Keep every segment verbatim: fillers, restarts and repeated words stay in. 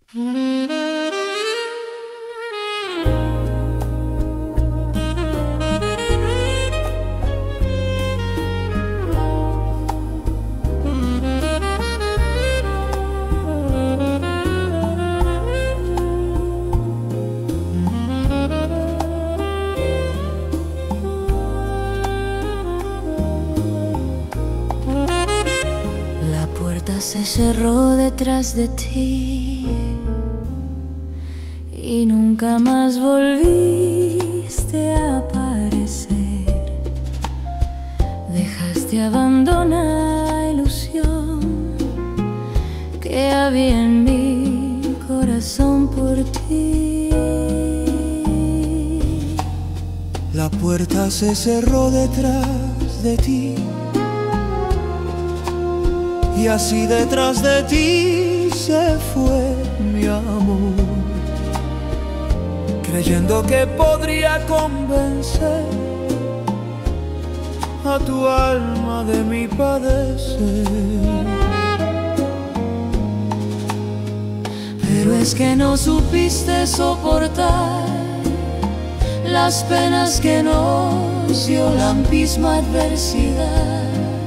Se cerró detrás de ti y nunca más volviste a aparecer. Dejaste abandonada la ilusión que había en mi corazón por ti. La puerta se cerró detrás de ti y así detrás de ti se fue mi amor, creyendo que podría convencer a tu alma de mi padecer. Pero es que no supiste soportar las penas que nos dio la misma adversidad,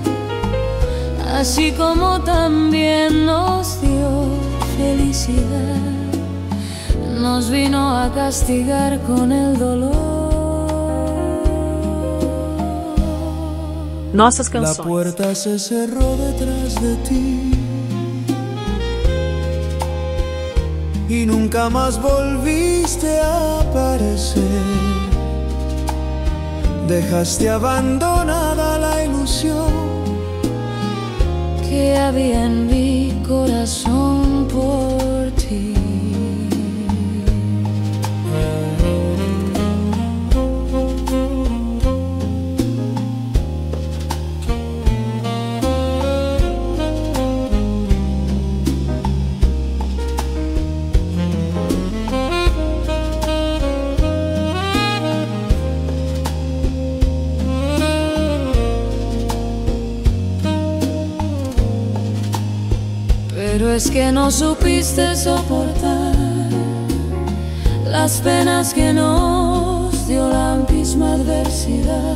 así como también nos dio felicidad. Nos vino a castigar con el dolor. Nossas canções. La puerta se cerró detrás de ti y nunca más volviste a aparecer. Dejaste abandonada la ilusión que había en mi corazón por ti. Pero es que no supiste soportar las penas que nos dio la misma adversidad,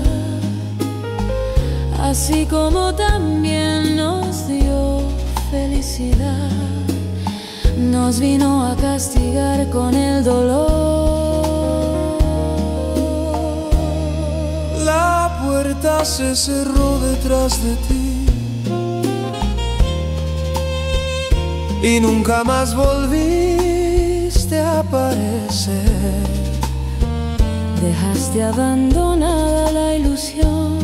así como también nos dio felicidad. Nos vino a castigar con el dolor. La puerta se cerró detrás de ti y nunca más volviste a aparecer. Dejaste abandonada la ilusión